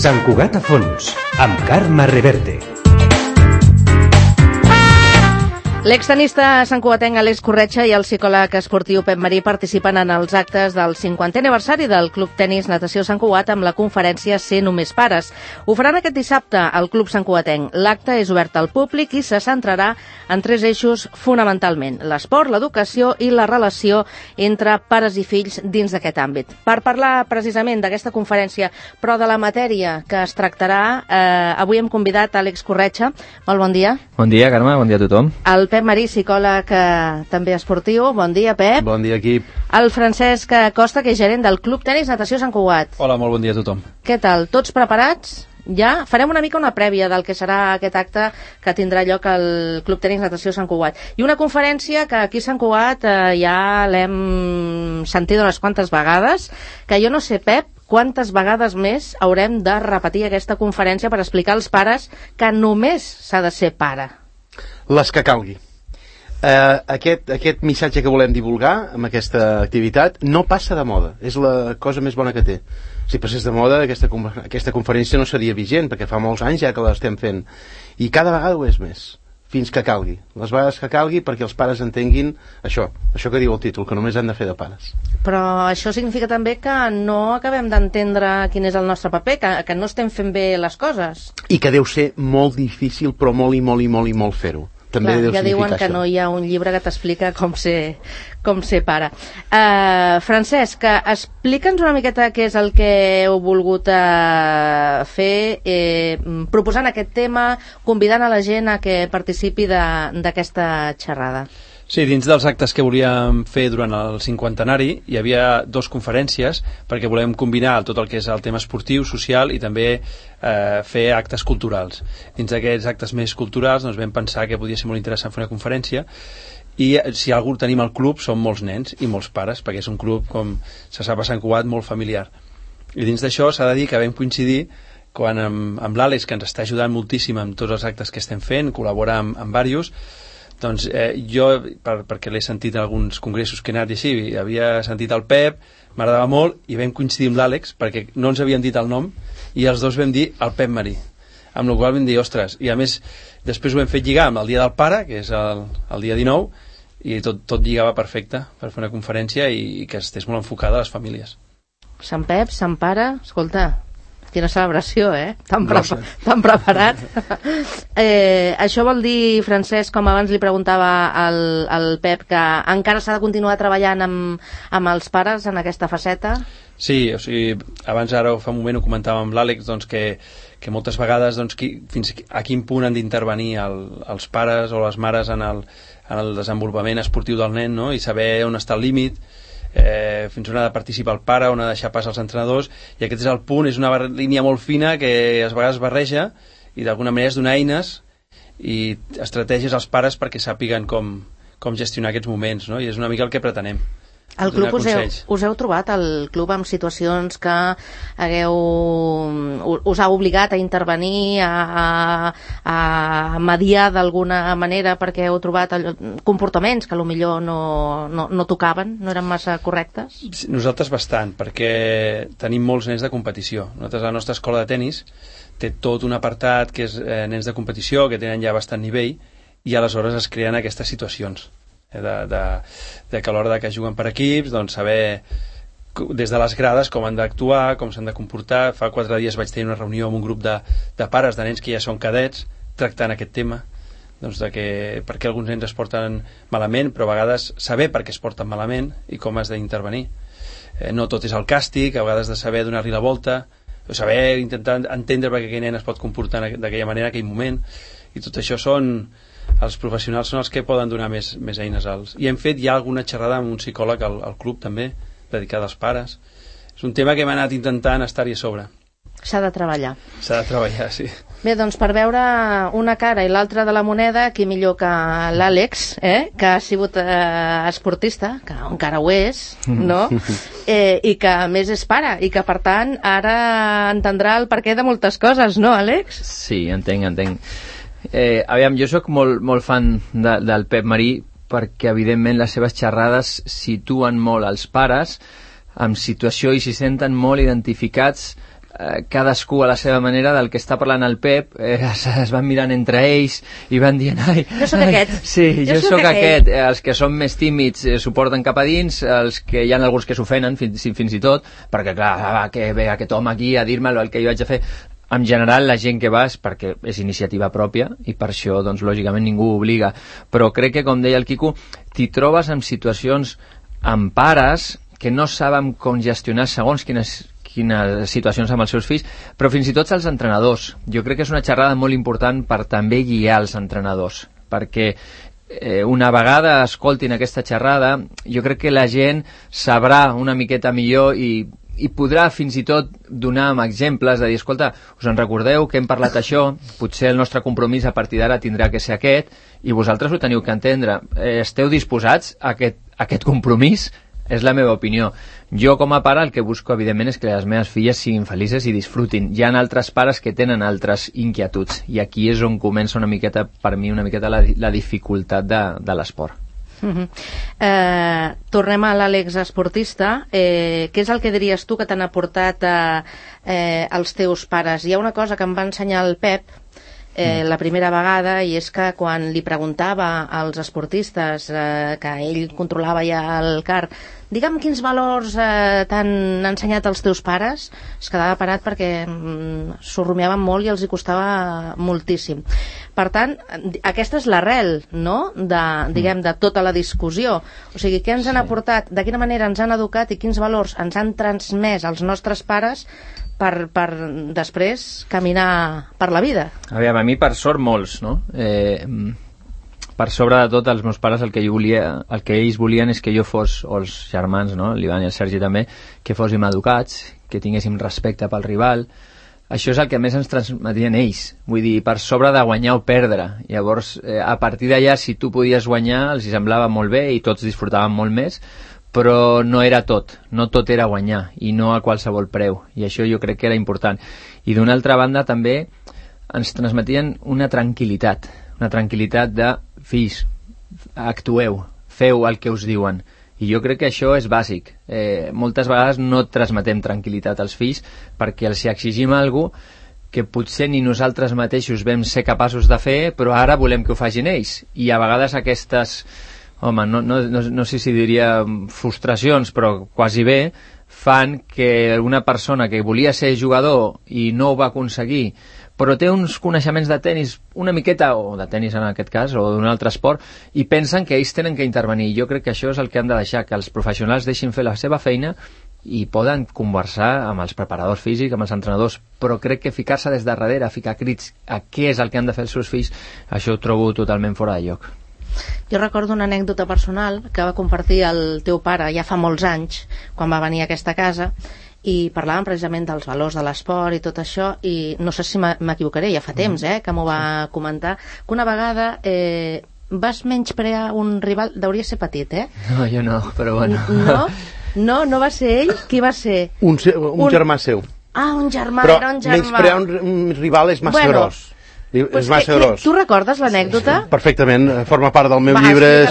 Sant Cugat a fons, amb Carme Reverte. L'extenista santcugatenc Àlex Corretja i el psicòleg esportiu Pep Marí participen en els actes del 50è aniversari del Club Tenis Natació Sant Cugat amb la conferència Ser només pares. Ho faran aquest dissabte al Club Santcugatenc. L'acte és obert al públic i se centrarà en 3 eixos fonamentalment: l'esport, l'educació i la relació entre pares i fills dins d'aquest àmbit. Per parlar precisament d'aquesta conferència, però de la matèria que es tractarà, avui hem convidat Àlex Corretja. Molt bon dia. Bon dia, Carme, bon dia a tothom. El Pep Marí, psicòleg també esportiu. Bon dia, Pep. Bon dia, equip. El Francesc Costa, que és gerent del Club Tenis Natació Sant Cugat. Hola, molt bon dia a tothom. Què tal? Tots preparats? Ja? Farem una mica una prèvia del que serà aquest acte que tindrà lloc al Club Tenis Natació Sant Cugat. I una conferència que aquí a Sant Cugat ja l'hem sentit unes quantes vegades, que jo no sé, Pep, quantes vegades més haurem de repetir aquesta conferència per explicar als pares que només s'ha de ser pare. Les que calgui. Aquest missatge que volem divulgar amb aquesta activitat no passa de moda, és la cosa més bona que té. Si passés de moda, aquesta conferència no seria vigent, perquè fa molts anys ja que l'estem fent, i cada vegada ho és més, fins que calgui, les vegades que calgui, perquè els pares entenguin això que diu el títol, que només han de fer de pares. Però això significa també que no acabem d'entendre quin és el nostre paper, que no estem fent bé les coses. I que deu ser molt difícil, però molt fer-ho. També clar, ja diuen que no hi ha un llibre que t'explica com ser pare. Francesc, explica'ns una miqueta què és el que heu volgut fer, proposant aquest tema, convidant a la gent a que participi d'aquesta xerrada. Sí, dins dels actes que volíem fer durant el 50enari hi havia 2 conferències perquè volem combinar tot el que és el tema esportiu, social i també fer actes culturals. Dins d'aquests actes més culturals vam pensar que podia ser molt interessant fer una conferència i si algú tenim al club són molts nens i molts pares perquè és un club, com se sap a Sant Cugat, molt familiar. I dins d'això s'ha de dir que vam coincidir quan amb l'Àlex, que ens està ajudant moltíssim amb tots els actes que estem fent, col·labora amb diversos. Doncs jo, perquè l'he sentit en alguns congressos que he anat i així, havia sentit el Pep, m'agradava molt, i vam coincidir amb l'Àlex, perquè no ens havien dit el nom, i els dos vam dir el Pep Marí. Amb la qual cosa vam dir, ostres, i a més, després ho hem fet lligar amb el Dia del Pare, que és el dia 19, i tot lligava perfecte per fer una conferència i que estés molt enfocada a les famílies. Sant Pep, Sant Pare, escolta, quina celebració, tan preparat. Això vol dir, Francesc, com abans li preguntava al Pep, que encara s'ha de continuar treballant amb els pares en aquesta faceta? Sí, o sigui, abans ara fa un moment ho comentàvem amb l'Àlex, doncs, que moltes vegades fins a quin punt han d'intervenir els pares o les mares en el desenvolupament esportiu del nen, no? I saber on està el límit, fins on ha de participar el pare, on ha de deixar pas als entrenadors, i aquest és el punt, és una línia molt fina que a vegades barreja i d'alguna manera és donar eines i estratègies als pares perquè sàpiguen com gestionar aquests moments, no? I és una mica el que pretenem. Al club us heu trobat al club amb situacions que us ha obligat a intervenir, a mediar d'alguna manera perquè heu trobat comportaments que potser no tocaven, no eren massa correctes? Nosaltres bastant, perquè tenim molts nens de competició. Nosaltres, la nostra escola de tenis té tot un apartat que és nens de competició, que tenen ja bastant nivell, i aleshores es creen aquestes situacions. De que a l'hora que juguen per equips, doncs saber des de les grades com han d'actuar, com s'han de comportar. Fa 4 dies vaig tenir una reunió amb un grup de pares de nens que ja són cadets tractant aquest tema, doncs de que per què alguns nens es porten malament, però a vegades saber per què es porten malament i com has d'intervenir. No tot és el càstig, a vegades de saber donar-li la volta, o saber intentar entendre per què aquell nen es pot comportar d'aquella manera en aquell moment, i tot això els professionals són els que poden donar més eines i hem fet ja alguna xerrada amb un psicòleg al club també, dedicada als pares. És un tema que hem anat intentant estar-hi a sobre. S'ha de treballar. S'ha de treballar, sí. Bé, doncs per veure una cara i l'altra de la moneda, qui millor que l'Àlex, que ha sigut esportista, que encara ho és, no? I que a més és pare, i que per tant ara entendrà el perquè de moltes coses, no, Àlex? Sí, entenc. Aviam, jo sóc molt fan del Pep Marí perquè evidentment les seves xerrades situen molt els pares en situació i s'hi senten molt identificats cadascú a la seva manera del que està parlant el Pep, es van mirant entre ells i van dient, jo sóc aquest. Sí, jo sóc aquest. Els que són més tímids s'ho porten cap a dins, els que hi ha alguns que s'ofenen fins i tot, perquè clar, que ve aquest home aquí a dir-me el que jo haig de fer. En general, la gent que va és perquè és iniciativa pròpia i per això, doncs, lògicament, ningú obliga. Però crec que, com deia el Quico, t'hi trobes en situacions amb pares que no saben com gestionar segons quines situacions amb els seus fills, però fins i tot els entrenadors. Jo crec que és una xerrada molt important per també guiar els entrenadors, perquè una vegada escoltin aquesta xerrada, jo crec que la gent sabrà una miqueta millor i podrà fins i tot donar amb exemples de dir, escolta, us en recordeu que hem parlat això, potser el nostre compromís a partir d'ara tindrà que ser aquest i vosaltres ho teniu que entendre. Esteu disposats a aquest compromís? És la meva opinió. Jo, com a pare, el que busco, evidentment, és que les meves filles siguin felices i disfrutin. Hi ha altres pares que tenen altres inquietuds i aquí és on comença una miqueta, per mi, la dificultat de l'esport. Tornem a l'Àlex esportista. Què és el que diries tu que t'han aportat els teus pares? Hi ha una cosa que em va ensenyar el Pep la primera vegada, i és que quan li preguntava als esportistes que ell controlava ja el CAR, digue'm quins valors t'han ensenyat els teus pares, es quedava parat perquè s'ho rumiaven molt i els hi costava moltíssim. Per tant, aquesta és l'arrel, no?, de tota la discussió. O sigui, què ens han aportat, de quina manera ens han educat i quins valors ens han transmès els nostres pares per després caminar per la vida. Aviam, a mi per sort molts, no? Per sobre de tot, els meus pares el que ells volien és que jo fos, o els germans, no? l'Ivan i el Sergi també, que fóssim educats, que tinguéssim respecte pel rival. Això és el que més ens transmetien ells, vull dir, per sobre de guanyar o perdre. Llavors, a partir d'allà, si tu podies guanyar, els hi semblava molt bé i tots disfrutaven molt més, però no era tot, no tot era guanyar i no a qualsevol preu, i això jo crec que era important. I d'una altra banda també ens transmetien una tranquil·litat de fills, actueu, feu el que us diuen, i jo crec que això és bàsic. Moltes vegades no transmetem tranquil·litat als fills perquè els exigim alguna cosa que potser ni nosaltres mateixos vam ser capaços de fer, però ara volem que ho facin ells, i a vegades aquestes, home, no sé si diria frustracions, però quasi bé, fan que una persona que volia ser jugador i no ho va aconseguir, però té uns coneixements de tenis una miqueta, o de tenis en aquest cas, o d'un altre esport, i pensen que ells tenen que intervenir. Jo crec que això és el que han de deixar, que els professionals deixin fer la seva feina i poden conversar amb els preparadors físics, amb els entrenadors, però crec que ficar-se des de darrere, ficar crits a què és el que han de fer els seus fills, això ho trobo totalment fora de lloc. Jo recordo una anècdota personal que va compartir el teu pare ja fa molts anys, quan va venir a aquesta casa, i parlàvem precisament dels valors de l'esport i tot això, i no sé si m'equivocaré, ja fa temps que m'ho va comentar, que una vegada vas menysprear un rival, deuria ser petit, No, jo no, però bueno. No va ser ell? Qui va ser? Un germà seu. Ah, un germà, però era un germà. Però menysprear un rival és massa gros. És massa gros. Tu recordes l'anècdota? Perfectament, forma part del meu llibre.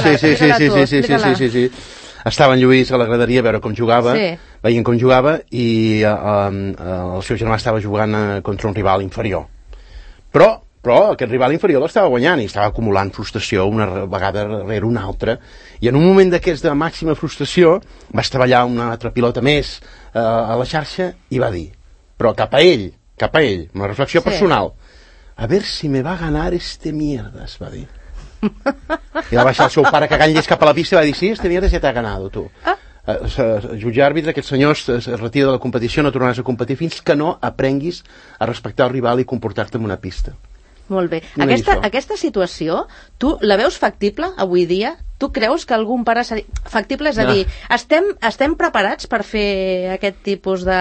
Sí. Estava en Lluís a la graderia a veure com jugava, veient com jugava, i el seu germà estava jugant contra un rival inferior. Però aquest rival inferior l'estava guanyant i estava acumulant frustració una vegada rere una altra, i en un moment d'aquests de màxima frustració va estavellar una altra pilota més a la xarxa i va dir, però cap a ell, una reflexió personal, a ver si me va a ganar este mierdas, va dir. I va baixar el seu pare cagant llest cap a la pista i va dir, sí, este mierdas ja t'ha ganado, tu. Jutge àrbitre, aquest senyor es retira de la competició, no tornaràs a competir fins que no aprenguis a respectar el rival i comportar-te en una pista. Molt bé. Aquesta situació, tu la veus factible avui dia? Tu creus que algun pare... Factible, és a dir, estem preparats per fer aquest tipus de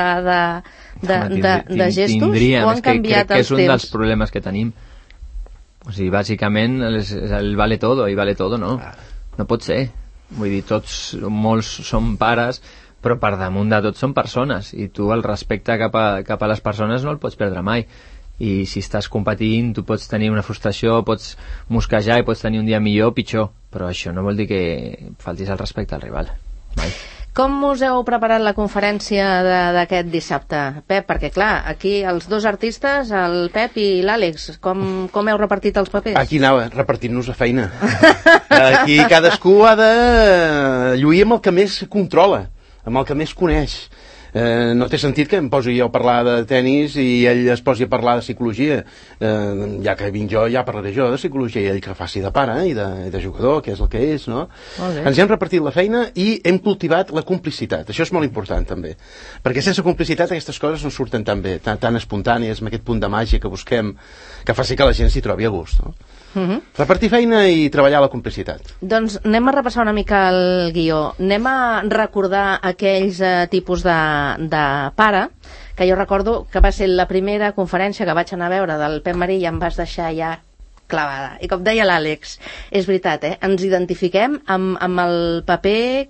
gestos? Tindríem, o han canviat els temps? És un dels problemes que tenim. O sigui, bàsicament, el vale todo, i vale todo, no? No pot ser. Vull dir, molts són pares, però per damunt de tot són persones, i tu el respecte cap a les persones no el pots perdre mai. I si estàs competint, tu pots tenir una frustració, pots mosquejar i pots tenir un dia millor o pitjor, però això no vol dir que faltis el respecte al rival. Mai. Com us heu preparat la conferència d'aquest dissabte, Pep? Perquè, clar, aquí els dos artistes, el Pep i l'Àlex, com heu repartit els papers? Aquí anava, repartint-nos la feina. Aquí cadascú ha de lluir amb el que més controla, amb el que més coneix. No té sentit que em posi jo a parlar de tenis i ell es posi a parlar de psicologia. Ja que vinc jo, ja parlaré jo de psicologia, i ell que faci de pare i de jugador, que és el que és, no? Ens hem repartit la feina i hem cultivat la complicitat. Això és molt important, també. Perquè sense complicitat aquestes coses no surten tan bé, tan espontànies, amb aquest punt de màgia que busquem, que faci que la gent s'hi trobi a gust, no? Repartir feina i treballar la complicitat. Doncs anem a repassar una mica el guió. Anem a recordar aquells tipus de pare, que jo recordo que va ser la primera conferència que vaig anar a veure del Pep Marí i em vas deixar ja clavada. I com deia l'Àlex, és veritat, ens identifiquem amb el paper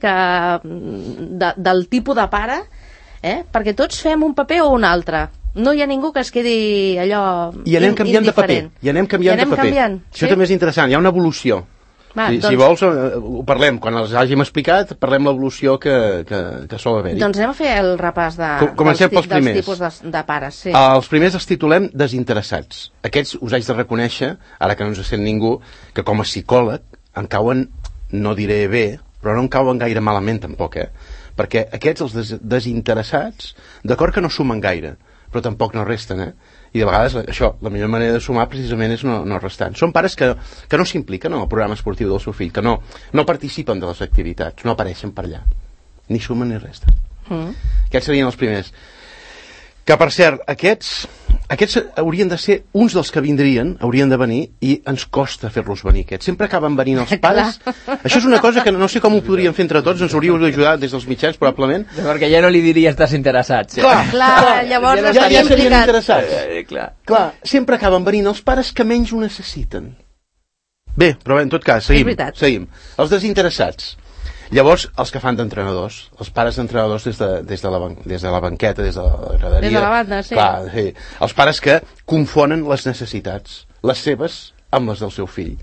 del tipus de pare, perquè tots fem un paper o un altre. No hi ha ningú que es quedi allò I anem canviant indiferent. de paper. I anem canviant de paper. Això també és interessant, hi ha una evolució. Si vols, ho parlem. Quan els hàgim explicat, parlem l'evolució que sol haver-hi. Doncs anem a fer el repàs dels tipus de pares. Sí. Els primers els titulem desinteressats. Aquests us haig de reconèixer, ara que no ens sent ningú, que com a psicòleg em cauen, no diré bé, però no em cauen gaire malament tampoc, perquè aquests, els desinteressats, d'acord que no sumen gaire, però tampoc no resten, I de vegades, això, la millor manera de sumar precisament és no restant. Són pares que no s'impliquen en el programa esportiu del seu fill, que no participen de les activitats, no apareixen per allà. Ni sumen ni resten. Aquests serien els primers. Que, per cert, aquests haurien de ser uns dels que vindrien, haurien de venir, i ens costa fer-los venir, aquests. Sempre acaben venint els pares. Això és una cosa que no sé com ho podríem fer entre tots, ens hauríeu d'ajudar des dels mitjans, probablement. Perquè ja no li diries desinteressats. Clar, llavors ja serien interessats. Clar, sempre acaben venint els pares que menys ho necessiten. Bé, però en tot cas, seguim. Els desinteressats. Llavors, els que fan d'entrenadors, els pares d'entrenadors des de la banqueta, des de la graderia... Des de la banda, sí. Clar, sí. Els pares que confonen les necessitats, les seves amb les del seu fill.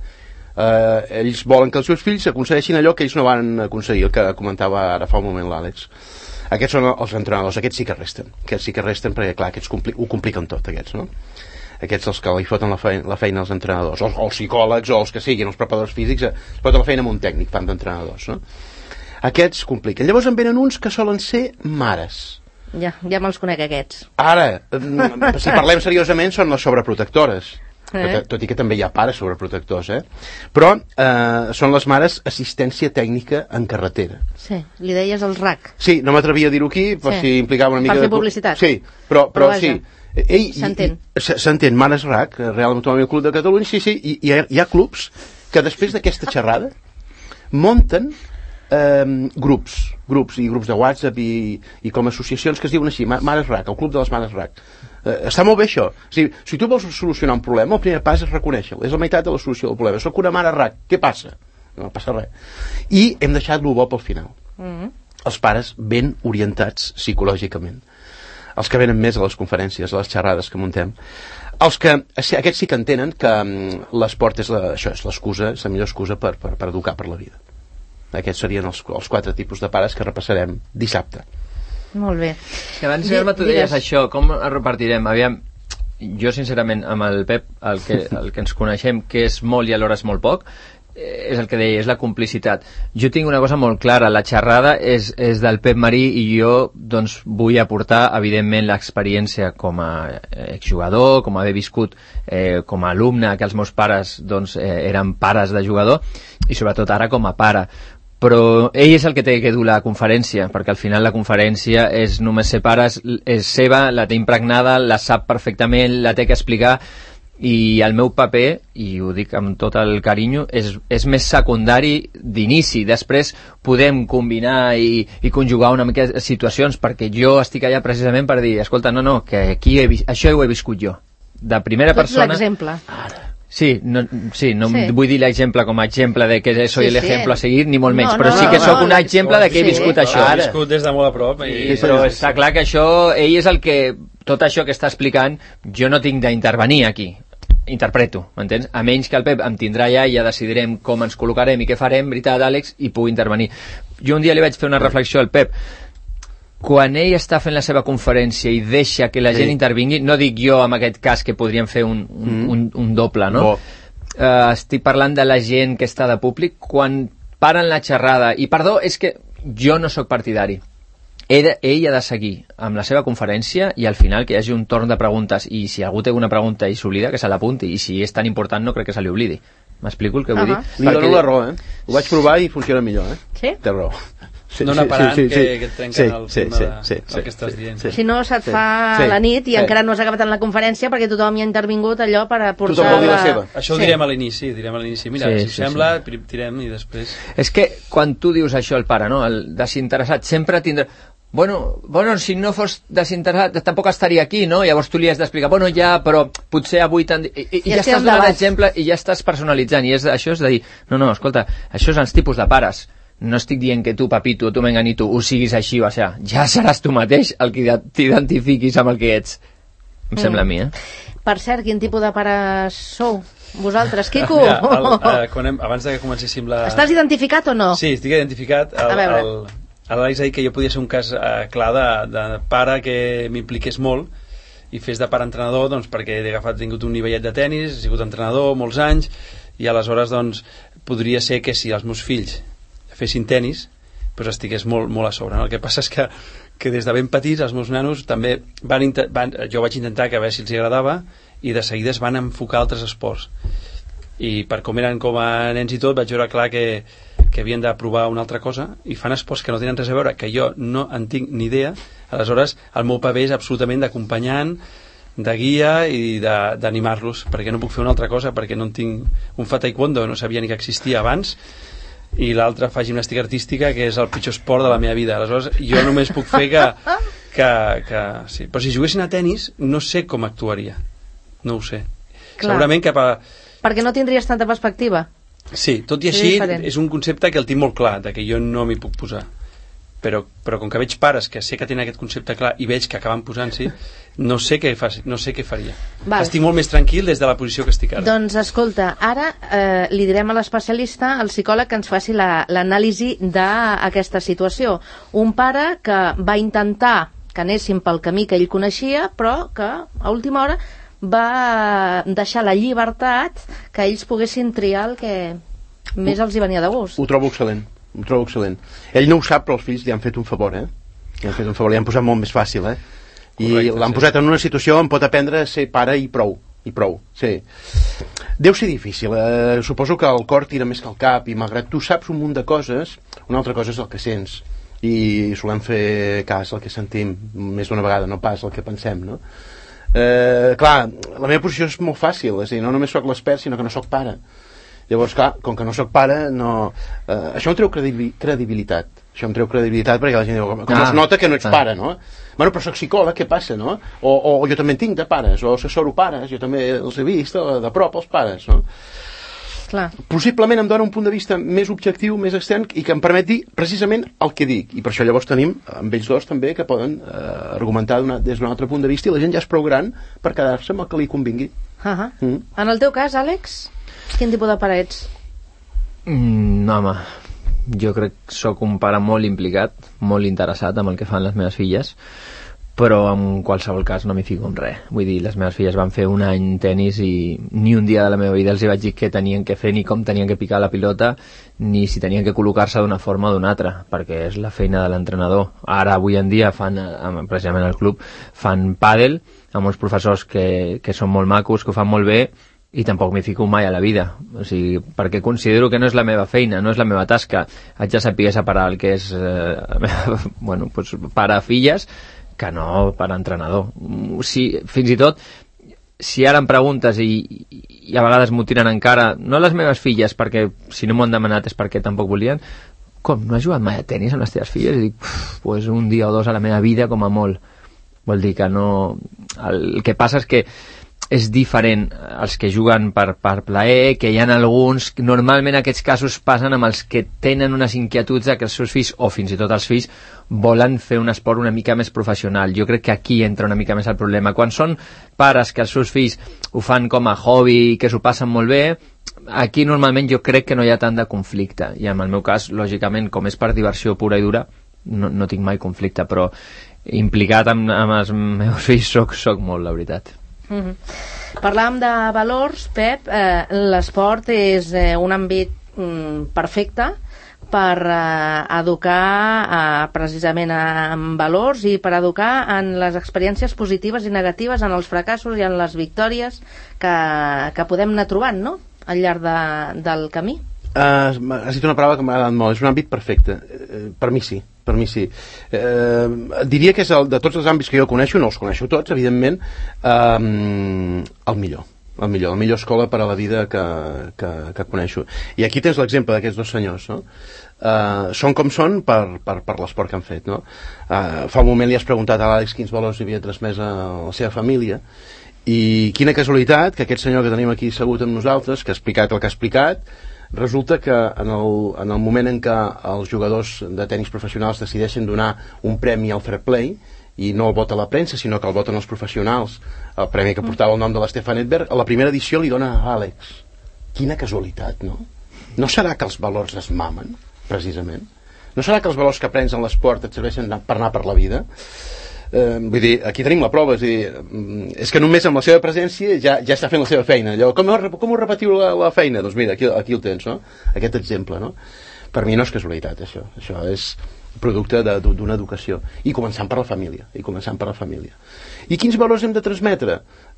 Ells volen que els seus fills aconsegueixin allò que ells no van aconseguir, el que comentava ara fa un moment l'Àlex. Aquests són els entrenadors, aquests sí que resten. Aquests sí que resten perquè, clar, aquests ho compliquen tot, aquests, no? Aquests els que li foten la feina als entrenadors, o els psicòlegs, o els que siguin, els preparadors físics, es foten la feina amb un tècnic, fan d'entrenadors, no? Aquests compliquen. Llavors en venen uns que solen ser mares. Ja me'ls conec, aquests. Ara, si parlem seriosament, són les sobreprotectores. Tot i que també hi ha pares sobreprotectors, Però són les mares assistència tècnica en carretera. Sí, li deies el RAC. Sí, no m'atrevia a dir-ho aquí, per si implicava una mica... Per fer publicitat. Sí, però sí. S'entén, Mares RAC, Real Automòbil Club de Catalunya, sí, i hi ha clubs que després d'aquesta xerrada munten grups i grups de WhatsApp i com associacions que es diuen així, Mares RAC, el Club de les Mares RAC. Està molt bé això. O sigui, si tu vols solucionar un problema, el primer pas és reconèixer-lo. És la meitat de la solució del problema. Soc una mare RAC, què passa? No passa res. I hem deixat lo bo pel final. Els pares ben orientats psicològicament. Els que venen més a les conferències, a les xerrades que muntem. Aquests sí que entenen que l'esport és l'excusa, és la millor excusa per educar per la vida. Aquests serien els 4 tipus de pares que repassarem dissabte. Molt bé. Si abans tu deies això, com el repartirem? Aviam, jo sincerament amb el Pep, el que ens coneixem, que és molt i alhora és molt poc, és el que deia, és la complicitat. Jo tinc una cosa molt clara, la xerrada és del Pep Marí i jo doncs vull aportar evidentment l'experiència com a exjugador, com a haver viscut com a alumne, que els meus pares doncs eren pares de jugador, i sobretot ara com a pare. Però ell és el que té que dur la conferència, perquè al final la conferència és només ser pare, és seva, la té impregnada, la sap perfectament, la té que explicar, i el meu paper, i ho dic amb tot el carinyo, és més secundari d'inici. Després podem combinar i conjugar una mica situacions, perquè jo estic allà precisament per dir, escolta, no, que aquí això ho he viscut jo, de primera persona. Tu ets l'exemple. Sí, no vull dir l'exemple com a exemple de que soy el ejemplo a seguir, ni molt menys, però sí que sóc un exemple de que he viscut això. He viscut des de molt a prop. Però està clar que això, ell és el que, tot això que està explicant, jo no tinc d'intervenir aquí. Interpreto, m'entens? A menys que el Pep em tindrà allà i ja decidirem com ens col·locarem i què farem, veritat, Àlex, i puc intervenir. jo un dia li vaig fer una reflexió al Pep. Quan ell està fent la seva conferència i deixa que la gent intervingui, no dic jo en aquest cas que podríem fer un doble, no? Estic parlant de la gent que està de públic, quan paren la xerrada, i perdó, és que jo no sóc partidari. Ell ha de seguir amb la seva conferència i al final que hi hagi un torn de preguntes, i si algú té una pregunta i s'oblida, que se l'apunti, i si és tan important no crec que se li oblidi. M'explico el que vull dir? Li dono la raó, Ho vaig provar i funciona millor, Sí? Té raó. No anar parant que et trenquen el tema del que estàs dient. Si no, se't fa la nit i encara no has acabat en la conferència perquè tothom hi ha intervingut allò per aportar... Tothom vol dir la seva. Això ho direm a l'inici, Mira, si us sembla, tirem i després... És que quan tu dius això al pare, no? El desinteressat, sempre tindrà... Bueno, si no fos desinteressat tampoc estaria aquí, no? Llavors tu li has d'explicar, ja, però potser avui... I ja estàs donant exemple i ja estàs personalitzant, i això és de dir, no, escolta, això és els tipus de pares. No estic dient que tu, papito, o tu, menganito, ho siguis així o així. Ja seràs tu mateix el que t'identifiquis amb el que ets. Em sembla a mi, Per cert, quin tipus de pares sou? Vosaltres, Quico? Abans que comencéssim la... Estàs identificat o no? Sí, estic identificat. L'Àlex ha dit que jo podia ser un cas clar de pare que m'impliqués molt i fes de pare-entrenador, doncs, perquè he tingut un nivellet de tennis, he sigut entrenador molts anys, i aleshores doncs, podria ser que si els meus fills fessin tennis, doncs estigués molt a sobre, no? El que passa és que des de ben petits els meus nanos també jo vaig intentar que a veure si els agradava, i de seguida es van enfocar a altres esports, i per com eren com a nens i tot vaig veure clar que havien de provar una altra cosa, i fan esports que no tenen res a veure, que jo no en tinc ni idea. Aleshores el meu paper és absolutament d'acompanyant, de guia i d'animar-los, perquè no puc fer una altra cosa, perquè no en tinc. Un fa taekwondo, no sabia ni que existia abans, i l'altre fa gimnàstica artística, que és el pitjor esport de la meva vida. Aleshores jo només puc fer que sí. Però si juguessin a tennis no sé com actuaria, no ho sé. Clar. Segurament perquè no tindries tanta perspectiva. Sí, tot i així és un concepte que el tinc molt clar, de que jo no m'hi puc posar, però com que veig pares que sé que tenen aquest concepte clar i veig que acaben posant-s'hi, no sé què faria. Estic molt més tranquil des de la posició que estic ara. Doncs escolta, ara li direm a l'especialista, al psicòleg, que ens faci l'anàlisi d'aquesta situació. Un pare que va intentar que anéssim pel camí que ell coneixia, però que a última hora va deixar la llibertat que ells poguessin triar el que més els hi venia de gust. Ho trobo excel·lent. Ell no ho sap, però els fills li han fet un favor, li han posat molt més fàcil, i l'han posat en una situació on pot aprendre a ser pare i prou, sí. Deu ser difícil, suposo que el cor tira més que el cap, i malgrat tu saps un munt de coses, una altra cosa és el que sents, i solem fer cas al que sentim més d'una vegada, no pas el que pensem, no? Clar, la meva posició és molt fàcil, és a dir, no només soc l'expert, sinó que no soc pare. Llavors, clar, com que no soc pare, això em treu credibilitat. Perquè la gent diu, com es nota que no ets pare, no? Bueno, però soc psicòleg, què passa, no? O jo també en tinc de pares, o assessoro pares, jo també els he vist de prop, els pares, no? Clar. Possiblement em dona un punt de vista més objectiu, més extern, i que em permet dir precisament el que dic. I per això llavors tenim amb ells dos també que poden argumentar des d'un altre punt de vista, i la gent ja és prou gran per quedar-se amb el que li convingui. En el teu cas, Àlex, quin tipus de pare ets? No, home, jo crec que sóc un pare molt implicat, molt interessat amb el que fan les meves filles, però en qualsevol cas no m'hi fico en res. Vull dir, les meves filles van fer un any tenis i ni un dia de la meva vida els hi vaig dir què tenien que fer, ni com tenien que picar la pilota, ni si tenien que col·locar-se d'una forma o d'una altra, perquè és la feina de l'entrenador. Ara, avui en dia, precisament al club, fan pàdel amb uns professors que són molt macos, que ho fan molt bé, i tampoc m'hi fico mai a la vida, o sigui, perquè considero que no és la meva feina, no és la meva tasca. Haig de saber separar el que és pare-filles que no pare-entrenador. Fins i tot, si ara em preguntes i a vegades m'ho tiren encara, no les meves filles, perquè si no m'ho han demanat és perquè tampoc volien, com, no has jugat mai a tenis amb les teves filles? I dic, pues un dia o dos a la meva vida com a molt. Vol dir que no... El que passa és que és diferent els que juguen per plaer, que hi ha alguns, normalment aquests casos passen amb els que tenen unes inquietuds de que els seus fills, o fins i tot els fills, volen fer un esport una mica més professional. Jo crec que aquí entra una mica més el problema. Quan són pares que els seus fills ho fan com a hobby i que s'ho passen molt bé, aquí normalment jo crec que no hi ha tant de conflicte, i en el meu cas, lògicament, com és per diversió pura i dura, no tinc mai conflicte, però implicat amb els meus fills soc molt, la veritat. Parlàvem de valors, Pep. L'esport és un àmbit perfecte per educar precisament en valors i per educar en les experiències positives i negatives, en els fracassos i en les victòries que podem anar trobant, no?, al llarg del camí. Has dit una paraula que m'ha agradat molt, és un àmbit perfecte. Per mi sí. Diria que és de tots els àmbits que jo coneixo, no els coneixo tots, evidentment, el millor. La millor escola per a la vida que coneixo. I aquí tens l'exemple d'aquests dos senyors, no? Són com són per l'esport que han fet, no? Fa un moment li has preguntat a l'Àlex quins valors havia transmès a la seva família, i quina casualitat que aquest senyor que tenim aquí assegut amb nosaltres, que ha explicat el que ha explicat, resulta que en el moment en què els jugadors de tenis professionals decideixen donar un premi al fair play, i no el vota la premsa, sinó que el voten els professionals, el premi que portava el nom de l'Stefan Edberg, a la primera edició li dona a Àlex. Quina casualitat, no? No serà que els valors es mamen, precisament? No serà que els valors que aprens en l'esport et serveixen per anar per la vida? Vull dir, aquí tenim la prova, és que només amb la seva presència ja està fent la seva feina. Allò, com ho repetiu la feina? Doncs mira, aquí el tens, no? Aquest exemple, no? Per mi no és casualitat, això és producte d'una educació, i començant per la família. I quins valors hem de transmetre?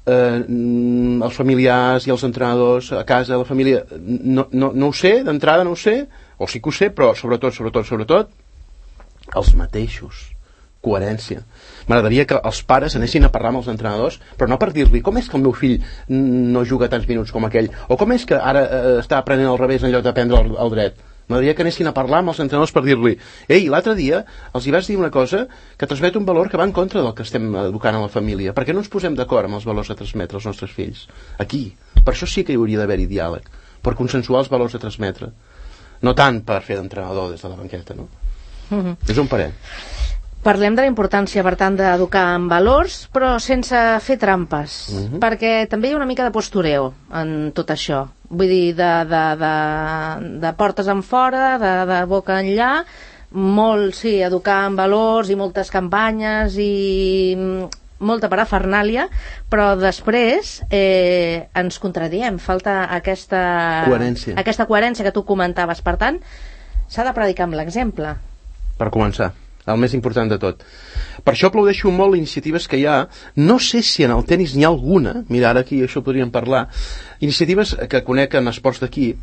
Els familiars i els entrenadors a casa, a la família, no ho sé, d'entrada no ho sé, o sí que ho sé, però sobretot els mateixos. Coherència. M'agradaria que els pares anessin a parlar amb els entrenadors, però no per dir-li com és que el meu fill no juga tants minuts com aquell, o com és que ara està aprenent al revés en lloc d'aprendre el dret. M'agradaria que anessin a parlar amb els entrenadors per dir-li: ei, l'altre dia els hi vaig dir una cosa que transmet un valor que va en contra del que estem educant a la família. Per què no ens posem d'acord amb els valors a transmetre als nostres fills? Aquí. Per això sí que hi hauria d'haver-hi diàleg, per consensuar els valors a transmetre. No tant per fer d'entrenador des de la banqueta, no? És un parer. Parlem de la importància, per tant, d'educar en valors, però sense fer trampes, perquè també hi ha una mica de postureo en tot això. Vull dir, de portes en fora, de boca enllà, molt, sí, educar en valors i moltes campanyes i molta parafernàlia, però després ens contradiem, falta aquesta coherència que tu comentaves. Per tant, s'ha de predicar amb l'exemple. Per començar. El més important de tot. Per això aplaudeixo molt iniciatives que hi ha. No sé si en el tenis n'hi ha alguna, mira, ara aquí això podríem parlar, iniciatives que conec en esports d'equip,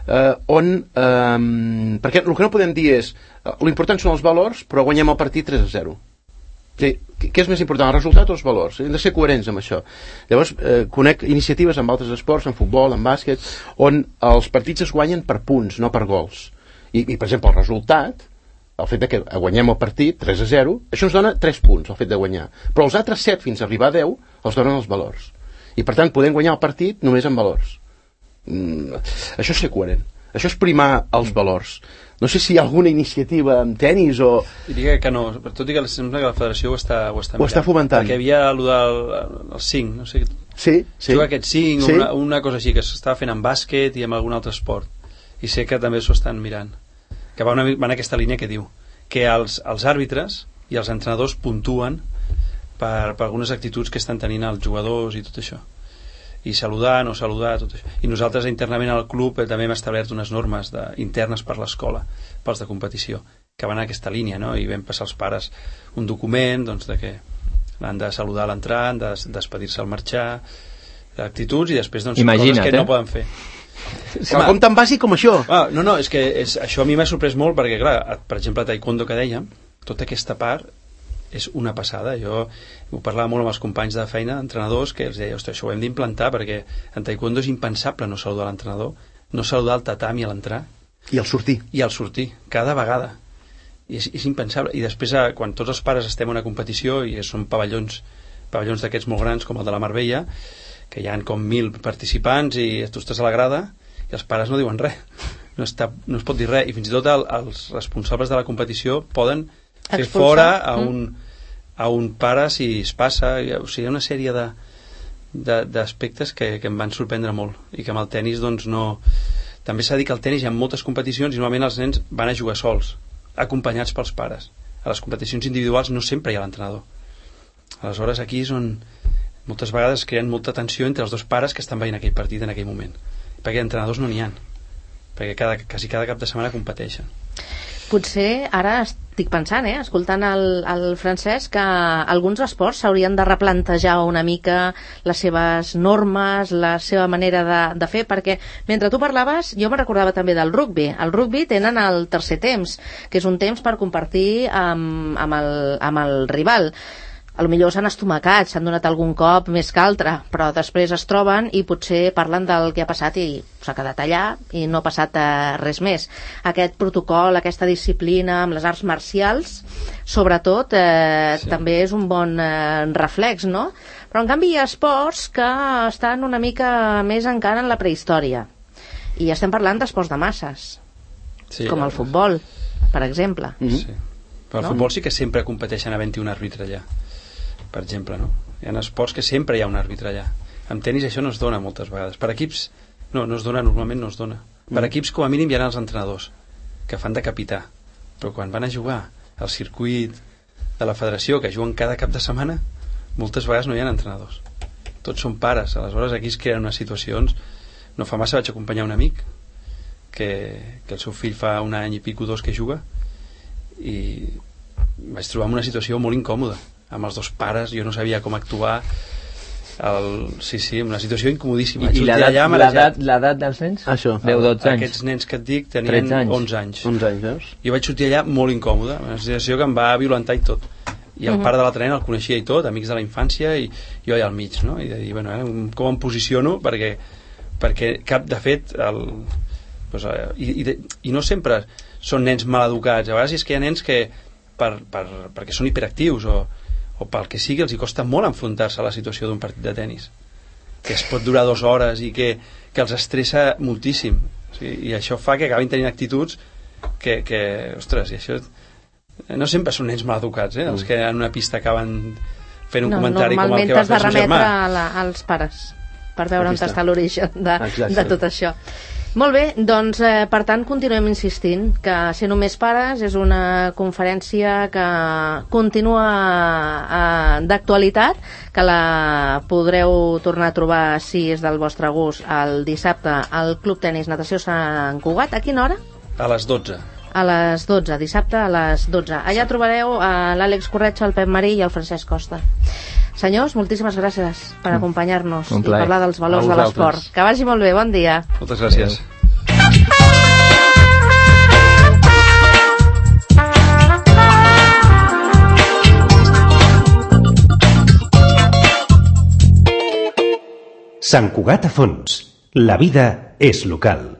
perquè el que no podem dir és l'important són els valors, però guanyem el partit 3-0. Sí, què és més important, el resultat o els valors? Hem de ser coherents amb això. Llavors, conec iniciatives en altres esports, en futbol, en bàsquet, on els partits es guanyen per punts, no per gols. I per exemple, el resultat, el fet de que guanyem el partit 3-0, això ens dona 3 punts, el fet de guanyar. Però els altres 7 fins a arribar a 10 els donen els valors. I per tant podem guanyar el partit només amb valors. Això és ser coherent. Això és primar els valors. No sé si hi ha alguna iniciativa en tenis o... Diria que no, tot i que sembla que la federació ho està fomentant. Perquè havia el 5, no sé... Sí. Juga aquest 5, sí. Una cosa així, que s'estava fent en bàsquet i en algun altre esport. I sé que també s'ho estan mirant. Que va en aquesta línia que diu que els àrbitres i els entrenadors puntuen per algunes actituds que estan tenint els jugadors i tot això, i saludar, no saludar, tot això. I nosaltres internament al club també hem establert unes normes internes per l'escola, pels de competició, que van en aquesta línia, no? I vam passar als pares un document, doncs, de que han de saludar a l'entrar, han de despedir-se al marxar, d'actituds, i després doncs, coses que no poden fer. Com tan bàsic com això. No, és que això a mi m'ha sorprès molt, perquè clar, per exemple, taekwondo que dèiem, tota aquesta part és una passada. Jo ho parlava molt amb els companys de feina, entrenadors, que els deia, ostres, això ho hem d'implantar, perquè en taekwondo és impensable no saludar l'entrenador, no saludar el tatami a l'entrar i al sortir, cada vegada. I és impensable. I després, quan tots els pares estem en una competició i són pavellons d'aquests molt grans com el de la Marbella, que hi ha com 1.000 participants i tu estàs a la grada i els pares no diuen res, no es pot dir res, i fins i tot els responsables de la competició poden fer fora a un pare si es passa. O sigui, hi ha una sèrie d'aspectes que em van sorprendre molt i que amb el tenis doncs no... També s'ha dit que al tenis hi ha moltes competicions i normalment els nens van a jugar sols, acompanyats pels pares. A les competicions individuals no sempre hi ha l'entrenador. Aleshores aquí és on moltes vegades creen molta tensió entre els dos pares que estan veient aquell partit en aquell moment, perquè entrenadors no n'hi ha, perquè quasi cada cap de setmana competeixen. Potser ara estic pensant, escoltant el Francesc, que alguns esports s'haurien de replantejar una mica les seves normes, la seva manera de fer, perquè mentre tu parlaves jo me recordava també del rugbi. El rugbi tenen el tercer temps, que és un temps per compartir amb el rival. A lo millor s'han estomacat, s'han donat algun cop més que altre, però després es troben i potser parlen del que ha passat i s'ha quedat allà i no ha passat res més. Aquest protocol, aquesta disciplina amb les arts marcials, sobretot, també és un bon reflex, no? Però en canvi hi ha esports que estan una mica més encara en la prehistòria. I estem parlant d'esports de masses, com el futbol, per exemple. Sí. Però el futbol sí que sempre competeixen havent-hi un àrbitre allà, per exemple, no? Hi ha esports que sempre hi ha un àrbitre allà. Amb tenis això no es dona moltes vegades. Per equips, no es dona, normalment no es dona. Per equips, com a mínim, hi ha els entrenadors, que fan de capità. Però quan van a jugar al circuit de la federació, que juguen cada cap de setmana, moltes vegades no hi ha entrenadors. Tots són pares. Aleshores, aquí es creen unes situacions... No fa massa vaig acompanyar un amic que el seu fill fa un any i pico, 2 que juga, i vaig trobar una situació molt incòmoda amb els dos pares, jo no sabia com actuar. Una situació incomodíssima. I l'edat dels nens? Això, 10-12 anys. Aquests nens que et dic tenien 11 anys. 11 anys, veus? Jo vaig sortir allà molt incòmode, una situació que em va violentar i tot. I el pare de l'altre nen el coneixia i tot, amics de la infància, i jo allà al mig, no? I de dir, bueno, com em posiciono, perquè de fet i no sempre són nens maleducats. A vegades és que hi ha nens que perquè són hiperactius o pel que sigui els hi costa molt enfrontar-se a la situació d'un partit de tenis, que es pot durar 2 hores i que els estressa moltíssim, i això fa que acabin tenint actituds que ostres, i això no sempre són nens maleducats, els que en una pista acaben fent un comentari com el que va fer el seu germà. Normalment t'has de remetre als pares per veure on està l'origen de tot això. Molt bé, doncs per tant continuem insistint que Ser només pares és una conferència que continua d'actualitat, que la podreu tornar a trobar, si és del vostre gust, el dissabte al Club Tenis Natació Sant Cugat. A quina hora? A les 12. A les 12, dissabte a les 12. Allà trobareu l'Àlex Corretja, el Pep Marí i el Francesc Costa. Senyors, moltíssimes gràcies per acompanyar-nos i parlar dels valors de l'esport. Que vagi molt bé, bon dia. Moltes gràcies. Sant Cugat a fons. La vida és local.